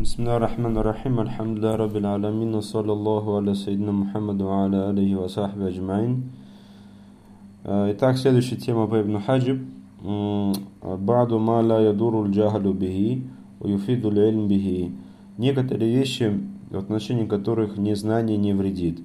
Бисмиллахи рахмани рахим, альхамдулиллахи раббил алямин, саллаллаху аля сайидина Мухаммаду ва аля алихи ва сахби аджмаин. Итак, следующая тема по Ибн Хаджиб. Ба'ду ма ла ядуру джахалу бихи, ва юфиду ильм бихи. Некоторые вещи, в отношении которых незнание не вредит.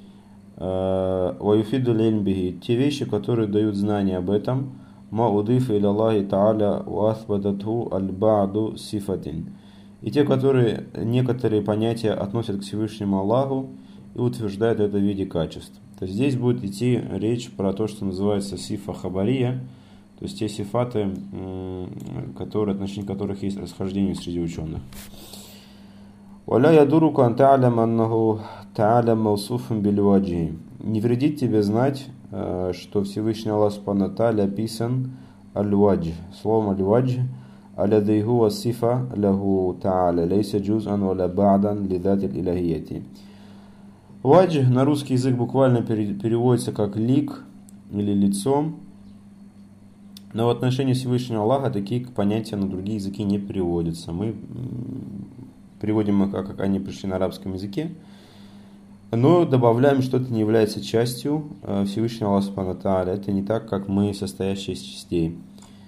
Ва юфиду ильм бихи. Те вещи, которые дают знание об этом. Ма удифа иля Аллахи та'аля ва асбадатху аль-ба'ду сифатин. И те, которые некоторые понятия относят к Всевышнему Аллаху и утверждают это в виде качеств. То есть здесь будет идти речь про то, что называется сифа хабария, то есть те сифаты, которые, отношения которых есть расхождение среди ученых. «Валя ядуруку ан та'алям аннаху та'алям маусуфун бильваджи». Не вредит тебе знать, что Всевышний Аллах Субхану ва Тааля описан аль-вадж, словом аль-вадж, الذي هو الصفة له تعالى ليس جزءا ولا بعدا لذات الإلهية. Вадж на русский язык буквально переводится как лик или лицо, но в отношении Всевышнего Аллаха такие понятия на другие языки не переводятся. Мы переводим их, как они пришли на арабском языке, но добавляем, что это не является частью Всевышнего Аллаха Субхану ва Тааля. Это не так, как мы, состоящие из частей.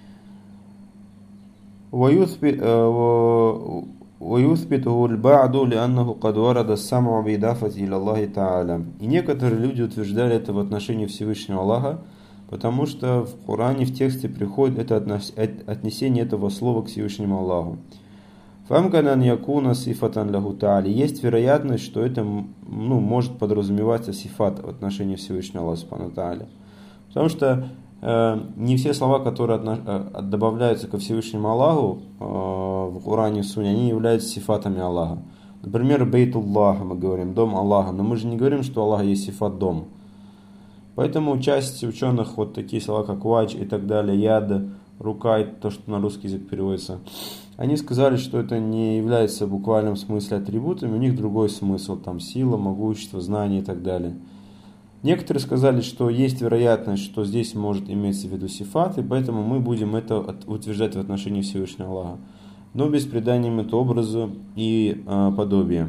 ويثبته البعض لأنه قد ورد السمع بإضافة إلى الله تعالى. И некоторые люди утверждали это в отношении Всевышнего Аллаха, потому что в Коране, в тексте приходит это отнесение этого слова к Всевышнему Аллаху. فَأَمْكَنَ أَنْ يَكُونَ صِفَةً لَهُ تَعَالَى. Есть вероятность, что это может подразумеваться сифат в отношении Всевышнего Аллаха Субхану ва Тааля. Потому что не все слова, которые добавляются ко Всевышнему Аллаху в Коране и Сунне, они являются сифатами Аллаха. Например, Бейтуллах, мы говорим, дом Аллаха, но мы же не говорим, что Аллах есть сифат дом. Поэтому часть ученых, вот такие слова, как вадж и так далее, яд, рука, и то, что на русский язык переводится, они сказали, что это не является в буквальном смысле атрибутами, у них другой смысл, там сила, могущество, знание и так далее. Некоторые сказали, что есть вероятность, что здесь может иметься в виду сифат, и поэтому мы будем это утверждать в отношении Всевышнего Аллаха, но без придания это образу и подобия.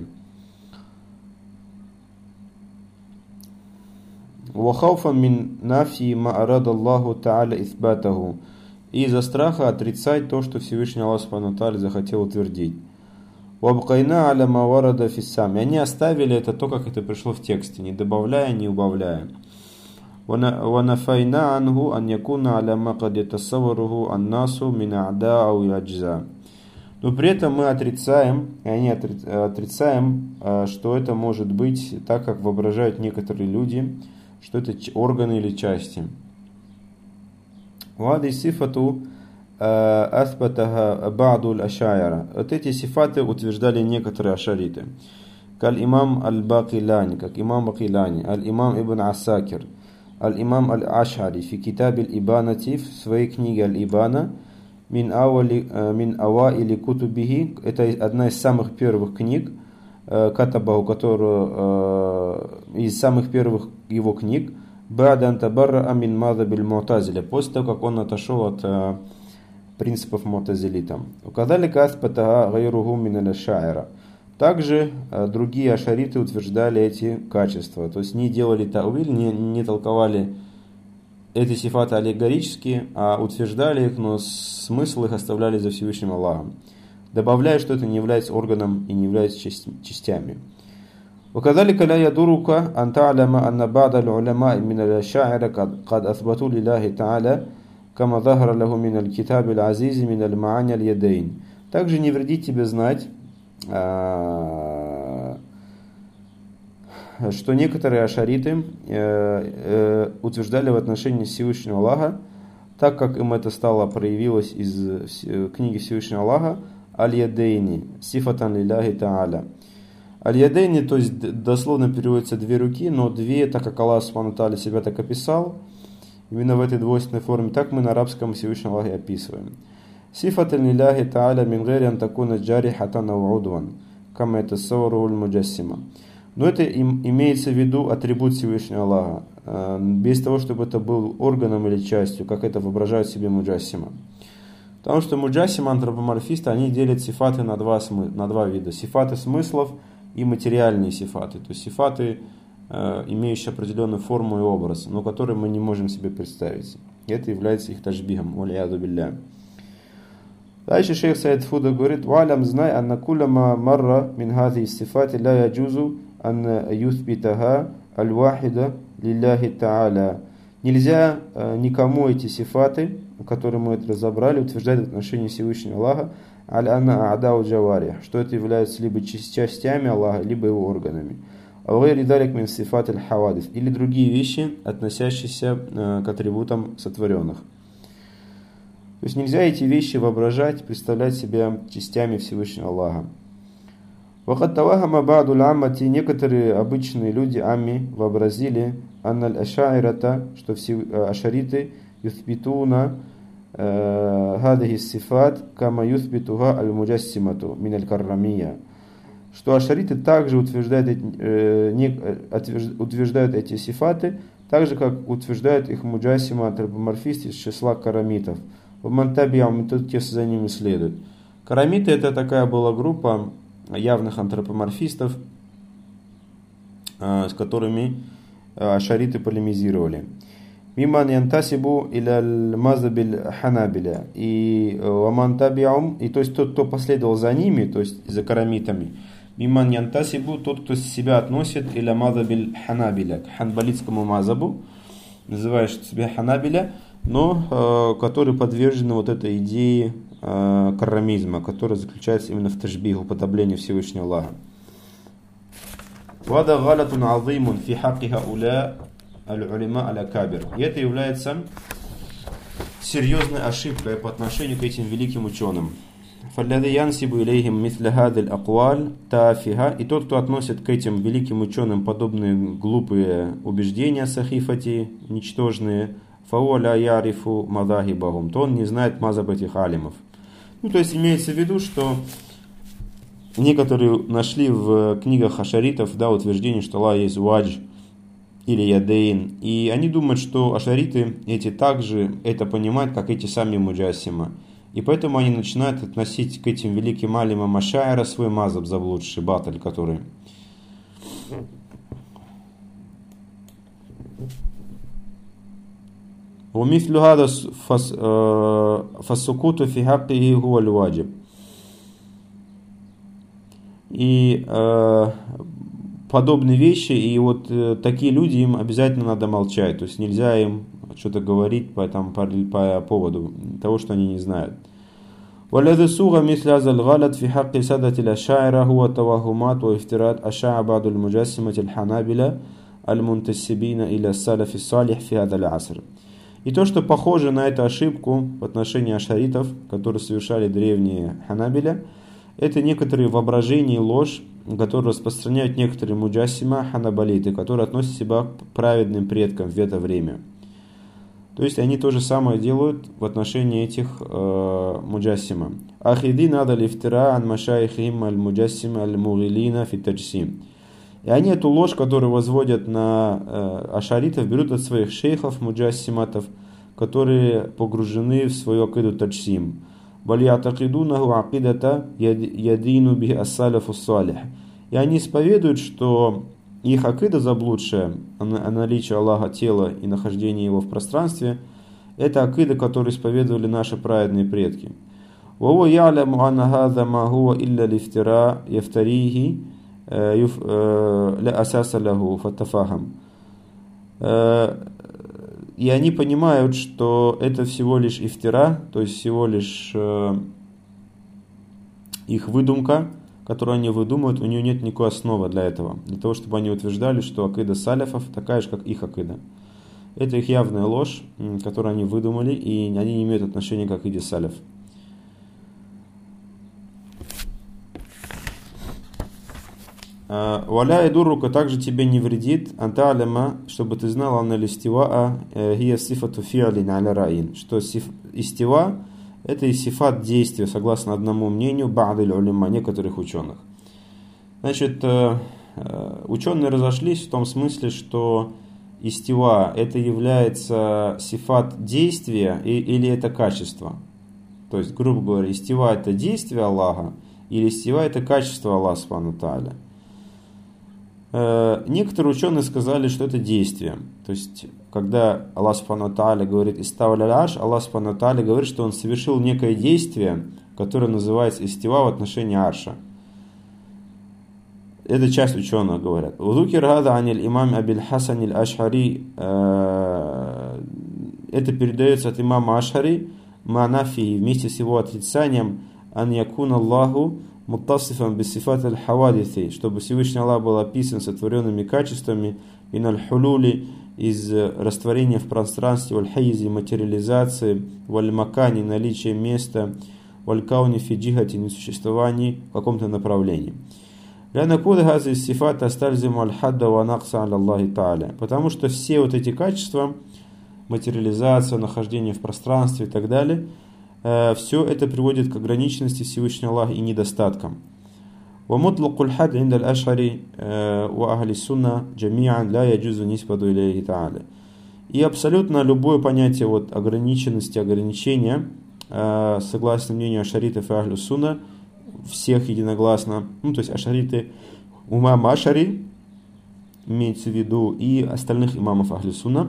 وَخَوْفًا مِنْ نَفْيِ مَا أَرَادَ اللَّهُ تَعَالَى إِثْبَاتَهُ. И из-за страха отрицать то, что Всевышний Аллах Субхану ва Тааля захотел утвердить. وَابْقَيْنَا عَلَى مَا وَرَدَ فِي السَّامِ. Они оставили это то, как это пришло в тексте, не добавляя, не убавляя. وَنَفَيْنَا عَنْهُ أَنْ يَكُونَ عَلَى مَا قَدْ يَتَصَوَّرُهُ النَّاسُ مِنْ أَعْدَاءِ أَوْ الْأَجْزَاءِ. Но при этом мы отрицаем, и они отрицаем, что это может быть так, как воображают некоторые люди, что это органы или части. وَهَذِهِ صِفَةُ أثبتها بعض الأشاعرة. Вот эти сифаты утверждали некоторые ашариты. Каль-имам аль-Бакилани, как имам Бакилани, аль-имам ибн Асакир, аль-имам аль-Ашари, фи китаб аль-Ибанати, в своей книге аль-Ибана, мин аваили кутубихи, это одна из самых первых книг, катабаху, которую, из самых первых его книг, ба'дан табарра мин мазхабиль му'тазиля, после того, как он отошел от принципов му'тазилита. Указалика аспатага гайругу мин аль-аша'ира. Также другие ашариты утверждали эти качества, то есть не делали тауиль, не толковали эти сифаты аллегорически, а утверждали их, но смысл их оставляли за Всевышним Аллахом, добавляя, что это не является органом и не является частями. وكذلك لا يضرك أن تعلم أن بعض العلماء من الأشاعرة قد أثبتوا لله تعالى كما ظهر له من الكتاب العزيز من المعاني اليدين. Также не вредит тебе знать, что некоторые ашариты утверждали в отношении Всевышнего Аллаха, так как им это проявилось из книги Всевышнего Аллаха, аль-ядейни, сифатан лилляхи та'аля. Аль-ядейни, то есть дословно переводится две руки, но две, так как Аллах Субхану ва Тааля себя так описал, именно в этой двойственной форме, так мы на арабском Всевышнем Аллахе описываем. Сифатан лилляхи та'аля мин гайри ан такуна джарихатан ау удван, кама ятассавару аль-муджассима. Но это имеется в виду атрибут Всевышнего Аллаха, без того, чтобы это был органом или частью, как это воображает себе муджассима. Потому что муджассима, антропоморфисты, они делят сифаты на два вида. Сифаты смыслов и материальные сифаты. То есть сифаты, имеющие определенную форму и образ, но которые мы не можем себе представить. И это является их ташбихом. Валияду билля. Дальше шейх Саид Фуда говорит: «Валям знай, анна кулама марра мин хази сифати ла яджузу анна юthбитаха аль-вахида лилляхи та'аля». Нельзя никому эти сифаты, которые мы это разобрали, утверждать в отношении Всевышнего Аллаха, аль-анна а'дау джавари, что это является либо частями Аллаха, либо его органами. Алгайри далик мин сифат аль-хавадис, или другие вещи, относящиеся к атрибутам сотворенных. То есть нельзя эти вещи воображать, представлять себя частями Всевышнего Аллаха. Вахат тавахама ба'ду аль-аммати, некоторые обычные люди амми вообразили, анна аль-ашаирата, что все ашариты юthбитуна хадахи сифат кама юthбитуха аль-муджассимату мин аль-каррамия, что ашариты также утверждают эти сифаты, так же как утверждают их муджассима, антропоморфисты из числа карамитов. В Мантабиам, тут те за ними следуют. Карамиты — это такая была группа явных антропоморфистов, с которыми ашариты полемизировали. Миман янтасибу иля мазабиль ханабиля. И Мантабиам, и то есть тот, кто последовал за ними, то есть за карамитами. Миман янтасибу, тот, кто себя относит иля мазабиль ханабиля, к ханбалитскому мазабу, называешь себя ханабиля, но которые подвержены вот этой идее каррамизма, которая заключается именно в ташбих, уподоблении Всевышнего Аллаха. Вада галатун азимун фи хакки хауля аль-улима аля-кабир. И это является серьезной ошибкой по отношению к этим великим ученым. Фалляди янсибу илейхим мисля хадиль акваль тафиха. И тот, кто относит к этим великим ученым подобные глупые убеждения сахифати, ничтожные, фауля ярифу мадахибахум, то он не знает мазаб этих алимов. Ну, то есть имеется в виду, что некоторые нашли в книгах ашаритов, да, утверждение, что Аллах есть вадж или ядейн, и они думают, что ашариты эти также это понимают, как эти сами муджассима. И поэтому они начинают относить к этим великим алимам ашайра свой мазаб заблудший, баталь, который... ومثل هذا فالسكوت في حقه هو الواجب. И подобные вещи, и вот такие люди, им обязательно надо молчать, то есть нельзя им что-то говорить по поводу того, что они не знают. والذي صوغ مثل هذا الغلط في حق سادة الأشاعرة هو توهمات وافتراءات أشاع بعض المجسمة الحنابلة المنتسبين إلى السلف الصالح في هذا العصر. И то, что похоже на эту ошибку в отношении ашаритов, которые совершали древние ханабиля, это некоторые воображения и ложь, которые распространяют некоторые муджассима ханабалиты, которые относят себя к праведным предкам в это время. То есть они то же самое делают в отношении этих муджассима. Ахиди надо лифтира ан машайхим аль муджассима аль мугилина фи таджсим. И они эту ложь, которую возводят на ашаритов, берут от своих шейхов, муджассиматов, которые погружены в свою акиду таджсим. Балиатакидунаху акидата ядину би ассаляфу салих. И они исповедуют, что их акида заблудшая, наличие Аллаха тела и нахождение его в пространстве, это акида, которую исповедовали наши праведные предки. وهو يعلم أن هذا ما هو إلا الافتراء يفتريه لا أساس له فاتفهم. И они понимают, что это всего лишь ифтира, то есть всего лишь их выдумка, которую они выдумывают, у нее нет никакой основы для этого, для того, чтобы они утверждали, что акида саляфов такая же, как их акида. Это их явная ложь, которую они выдумали, и они не имеют отношения к акиде саляф. Валя и дурука также тебе не вредит, анталема, чтобы ты знал, аналистива, гия сифату фиалин аля раин, что истива это и сифат действия, согласно одному мнению, ба'даль улима, некоторых ученых. Значит, ученые разошлись в том смысле, что истива это является сифат действия или это качество. То есть, грубо говоря, истива это действие Аллаха, или истива это качество Аллаха субхану тааля. Некоторые ученые сказали, что это действие. То есть, когда Аллах субхану тааля говорит «истава аль-арш», Аллах субхану тааля говорит, что он совершил некое действие, которое называется истива в отношении арша. Это часть ученых говорят. «Удукир гада аниль имам Абиль Хасан аль-Аш'ари». Это передается от имама Аш'ари, ма'нафи, вместе с его отрицанием «ан якун Аллаху муттасифан бисифат аль-хавадити», чтобы Всевышний Аллах был описан сотворенными качествами ин аль-хулули, из растворения в пространстве, валь-хайзи, материализации, валь-макани, наличия места, валь-кауни фи джихати, несуществовании в каком-то направлении. Потому что все вот эти качества, материализация, нахождение в пространстве и так далее, все это приводит к ограниченности Всевышнего Аллаха и недостаткам. И абсолютно любое понятие вот ограниченности, ограничения, согласно мнению ашаритов и ахлю сунна, всех единогласно, то есть ашариты, имам Аш'ари, имеется в виду, и остальных имамов ахлю сунна,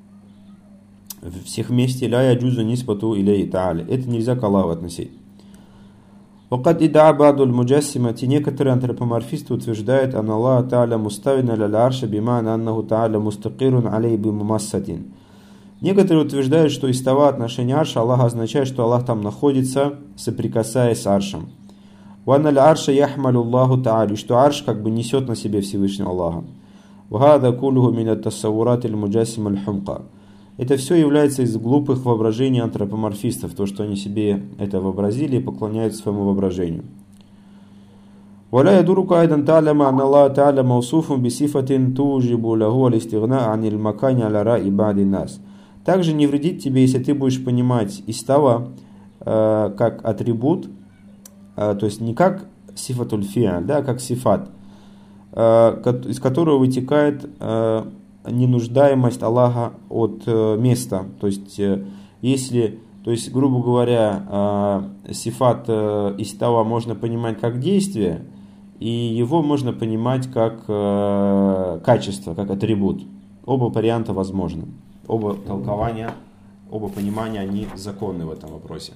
всех вместе, ля яджузу ниспату илейхи та'аля. Это нельзя к Аллаху относить. Вакад идаа ба'дуль муджассимати, некоторые антропоморфисты утверждают, ан Аллах та'аля муставина ля арша бимана аннаху та'аля мустакирун алей бимумассатин. Некоторые утверждают, что истава отношения арша Аллаха означает, что Аллах там находится, соприкасаясь с аршем. Ванна ля арша яхмалю Аллаху та'аля, что арш как бы несет на себе Всевышнего Аллаха. Вгада кулуху минат тассавурат иль муджассим аль хумка. Это все является из глупых воображений антропоморфистов, то, что они себе это вообразили и поклоняются своему воображению. ولا يدرك أيضا تعلم أن الله تعالى موصوف بصفة توجب له الاستغناء عن المكان على رأي بعض الناس. Также не вредит тебе, если ты будешь понимать истава как атрибут, то есть не как сифатуль фи'аль, да, как сифат, из которого вытекает ненуждаемость Аллаха от места. То есть, если, то есть, грубо говоря, сифат истава можно понимать как действие, и его можно понимать как качество, как атрибут. Оба варианта возможны. Оба толкования, оба понимания, они законны в этом вопросе.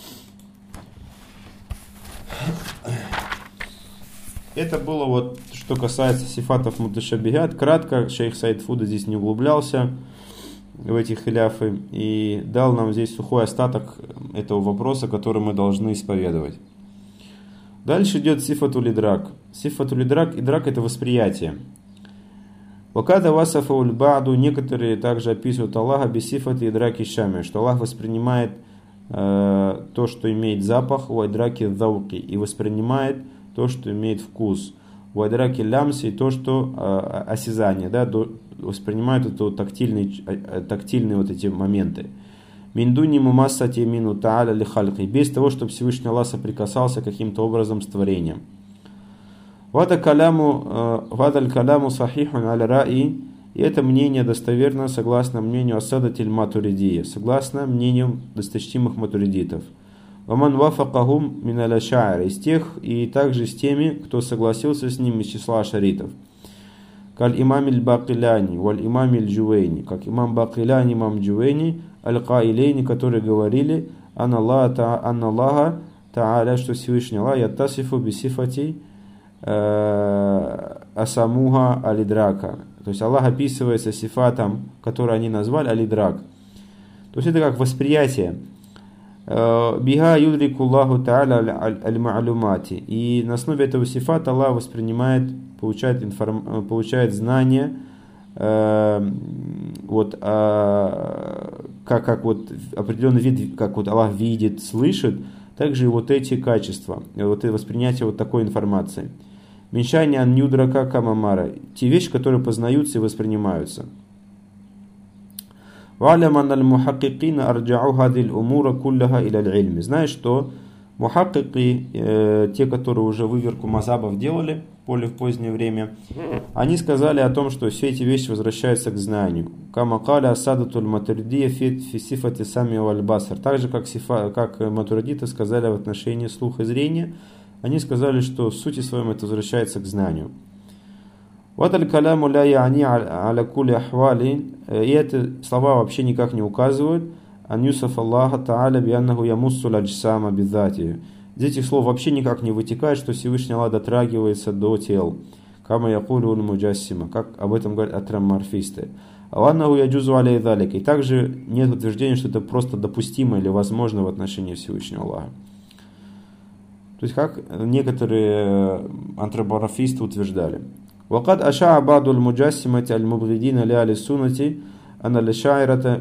Это было вот, что касается сифатов муташабихат. Кратко, шейх Саид Фуда здесь не углублялся в эти хиляфы и дал нам здесь сухой остаток этого вопроса, который мы должны исповедовать. Дальше идет сифатуль идрак. Сифатуль идрак, идрак это восприятие. Вакада васафауль ба'ду, некоторые также описывают Аллаха без сифаты идраки шами, что Аллах воспринимает то, что имеет запах, у идраки зауки, и воспринимает то, что имеет вкус. У идраки лямси, то, что осязание, да, воспринимает это тактильные вот эти моменты. Миндуни мумассати мину та'аля ли хальки, без того, чтобы Всевышний Аллах соприкасался каким-то образом с творением. Вадаль каляму сахихун аль ра'i, и это мнение достоверно согласно мнению асадатиль матуридия, согласно мнению досточтимых матуридитов. Ваман вафакахум мин аль-аша'ир, из тех и также с теми, кто согласился с ним из числа ашаритов. Каль имам аль-Бакиляни, валь имам аль-Джувейни, как имам Бакиляни, имам Джувейни, аль-Каилейни, которые говорили, анна Аллаха та'аля, что Всевышний Аллах, яттасифу бисифати асамуха алидрака. То есть Аллах описывается сифатом, который они назвали алидрак. То есть это как восприятие. Биха юдрику Аллаху та'аля аль-ма'лумати. И на основе этого сифата Аллах воспринимает, получает знания, вот, как вот определенный вид, как вот Аллах видит, слышит, также и вот эти качества, вот это воспринятие вот такой информации. Меньшание ан юдрака камамара, те вещи, которые познаются и воспринимаются. Знаешь, что Мухаккики, те, которые уже выверку мазабов делали более в позднее время, они сказали о том, что все эти вещи возвращаются к знанию. Камакаля асадатуль матуридия фисифати сами вальбасар. Так же, как матуридиты сказали в отношении слуха и зрения, они сказали, что в сути своем это возвращается к знанию. Вот аль-каляму ля я'ни аля кули ахвали. И эти слова вообще никак не указывают ан юсаф Аллаха та'аля бианнаху ямуссу л'аджсама бидзати. Из этих слов вообще никак не вытекает, что Всевышний Аллах дотрагивается до тел. Кама якулю муджассима, как об этом говорят атрамморфисты. Аллаху яджузу алей далик. И также нет утверждения, что это просто допустимо или возможно в отношении Всевышнего Аллаха. То есть как некоторые антропоморфисты утверждали. وقد أشاع بعض المجسمة المبغضين لأهل السنة أن الأشاعرة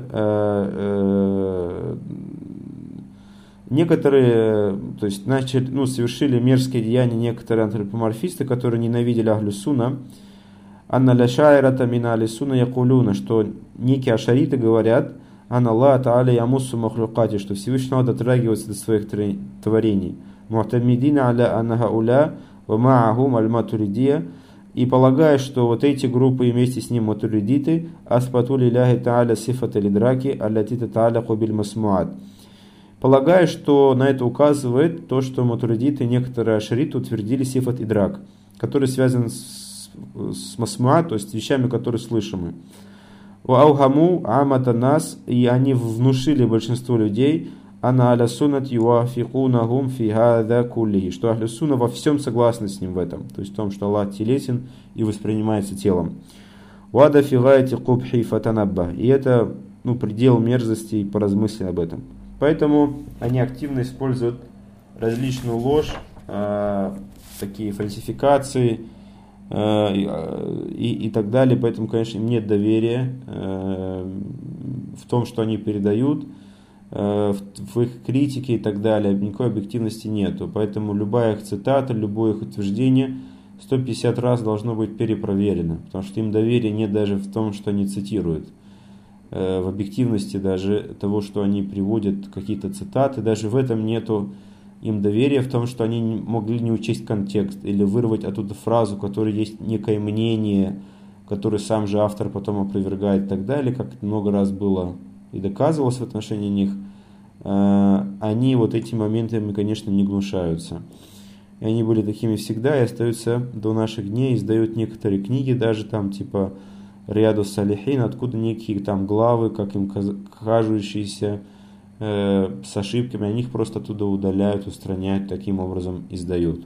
некоторые, то есть совершили мерзкие деяния некоторые антропоморфисты, которые ненавидели Ахлю Сунна, анна ля-ша'ирата мин ахли сунна якулюна, что некие ашариты говорят, анна Аллах та'аля ямуссу махлюкати, что Всевышний Аллах дотрагивается до своих творений, му'тамидина аля анна хауля ва ма'ахум аль-матуридия, и полагая, что вот эти группы и вместе с ним матуридиты, аспату лиляхи та'аля сифат аль-идраки аллатита та'аля кубиль масмуат. Полагая, что на это указывает то, что матуридиты и некоторые ашариты утвердили сифат идрак, который связан с масмуат, то есть вещами, которые слышимы. Уаухаму амата нас, и они внушили большинству людей, ана аля суннат юафикунахум фи хада кулли, что ахлю сунна во всем согласны с ним в этом, то есть в том, что Аллах телесен и воспринимается телом. Вада фи гайти кубхи фатанабба, и это предел мерзости, и поразмысли об этом. Поэтому они активно используют различную ложь, такие фальсификации и так далее. Поэтому, конечно, им нет доверия в том, что они передают, в их критике и так далее. Никакой объективности нету. Поэтому любая их цитата, любое их утверждение 150 раз должно быть перепроверено. Потому что им доверия нет даже в том, что они цитируют. В объективности даже того, что они приводят какие-то цитаты, даже в этом нету им доверия, в том, что они могли не учесть контекст или вырвать оттуда фразу, в которой есть некое мнение, которое сам же автор потом опровергает и так далее, как это много раз было и доказывалось в отношении них. Они вот этими моментами, конечно, не гнушаются. И они были такими всегда и остаются до наших дней, издают некоторые книги, даже там типа Рияду Салихин, откуда некие там главы, как им кажущиеся, с ошибками, они их просто оттуда удаляют, устраняют, таким образом издают.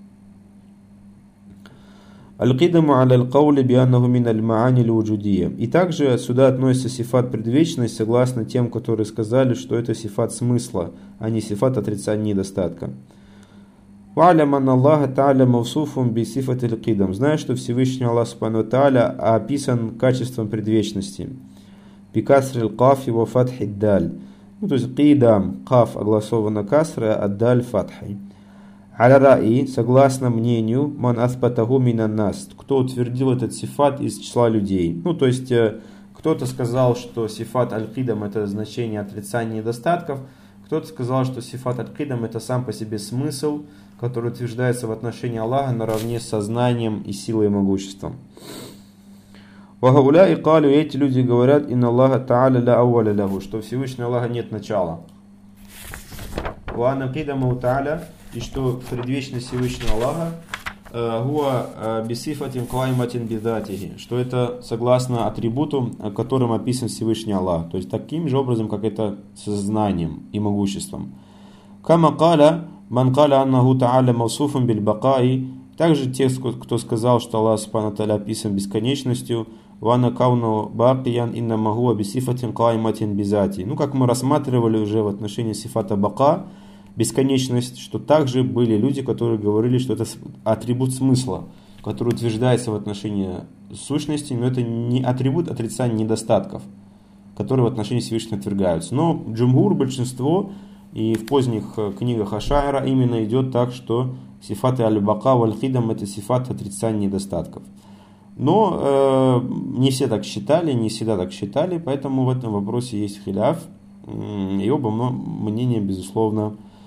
Аль-Кидаму аля-аль-Каули бианнаху мин аль-Маани л-Вуджудия. И также сюда относится сифат предвечность, согласно тем, которые сказали, что это сифат смысла, а не сифат отрицания недостатка. Ва'алям анна Аллаха та'аля мавсуфум би сифат аль-Кидам. Знаешь, что Всевышний Аллах Субхану та'аля описан качеством предвечности. Бикасри аль-Кафи ва фатхи даль. То есть кидам, каф огласована касра, а даль фатхи. Аля-раи, согласно мнению, ман аспатаху минан нас, кто утвердил этот сифат из числа людей. То есть кто-то сказал, что сифат аль-кидам это значение отрицания недостатков, кто-то сказал, что сифат аль-кидам это сам по себе смысл, который утверждается в отношении Аллаха наравне с сознанием и силой и могуществом. Вагауля и калю, эти люди говорят, инна Аллаха та'аля ля ауаля лягу, что Всевышнего Аллаха нет начала. Ва'ана кидаму та'аля, и что предвечность Всевышнего Аллаха гуа бисифатин клайматин бидатихи, что это согласно атрибуту, которым описан Всевышний Аллах, то есть таким же образом, как это сознанием и могуществом. Кама каля ман каля аннаху та'аля мавсуфан биль бакаи, также те, кто сказал, что Аллах Субхану та'аля описан бесконечностью, вана кауну бакиян инна магуа бисифатин клайматин бизати. Как мы рассматривали уже в отношении сифата бака, бесконечность, что также были люди, которые говорили, что это атрибут смысла, который утверждается в отношении сущности, но это не атрибут отрицания недостатков, которые в отношении Всевышнего отвергаются. Но джумгур, большинство, и в поздних книгах Ашаира именно идет так, что сифаты аль-бака валь-хидам это сифаты отрицания недостатков. Но не все так считали, не всегда так считали, поэтому в этом вопросе есть хиляф, и оба мнения, безусловно,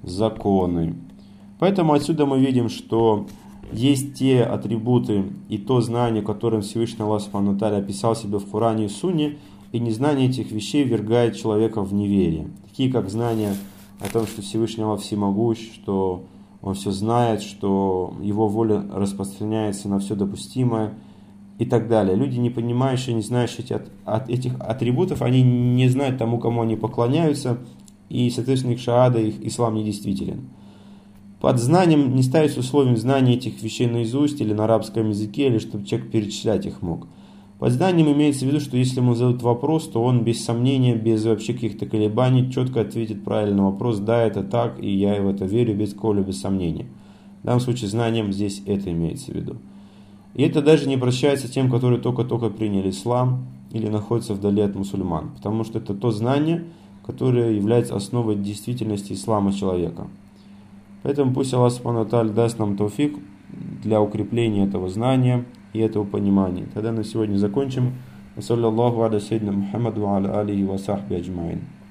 законы. Поэтому отсюда мы видим, что есть те атрибуты и то знание, которым Всевышний Аллах Субхану ва Тааля описал себя в Коране и Сунне, и незнание этих вещей ввергает человека в неверие. Такие как знание о том, что Всевышний Аллах всемогущ, что Он все знает, что Его воля распространяется на все допустимое и так далее. Люди, не понимающие, не знающие этих атрибутов, они не знают тому, кому они поклоняются, и, соответственно, их шаада, их ислам недействителен. Под знанием не ставится условием знания этих вещей наизусть или на арабском языке, или чтобы человек перечислять их мог. Под знанием имеется в виду, что если ему задают вопрос, то он без сомнения, без вообще каких-то колебаний четко ответит правильный вопрос: да, это так, и я в это верю без какого-либо сомнения. В данном случае знанием здесь это имеется в виду. И это даже не прощается тем, которые только-только приняли ислам или находятся вдали от мусульман, потому что это то знание, которое является основой действительности ислама человека. Поэтому пусть Аллах Субхану ва Тааля даст нам тауфик для укрепления этого знания и этого понимания. Тогда на сегодня закончим. Саллаллаху аля сайидина Мухаммаду ва аля алихи ва сахби аджмаин.